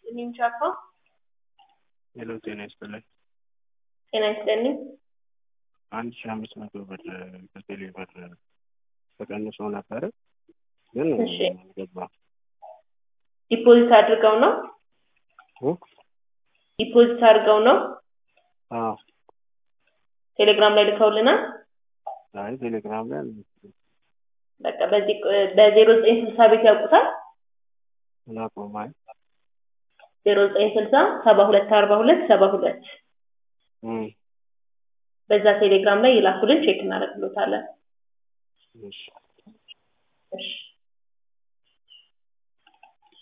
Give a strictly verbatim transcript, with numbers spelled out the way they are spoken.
ይስጥልኝ ቻፓ ሄሎ ጤና ይስጥልኝ። ጤና ይስጥልኝ። አንድ ሺህ አምስት መቶ ብር በቴሌ ብር ተቀንሶ ነበረ ግን እሺ አልገባም። ዲፖዚት አድርገው ነው ኦ ዲፖዚት አድርገው ነው አዎ ቴሌግራም ላይ ልከውልናል። አይ ቴሌግራም ላይ አልመሰለኝም። በቃ በዚህ በዜሮ ዘጠኝ ስልሳ ቤት ያውቁታል። አላውቀውም። አይ ዜሮ ዘጠኝ ስልሳ ሰባ ሁለት አርባ ሁለት ሰባ ሁለት እም በዛ ቴሌግራም ላይ ይላኩልን ቼክ እናደርግሎታለን። እሺ እሺ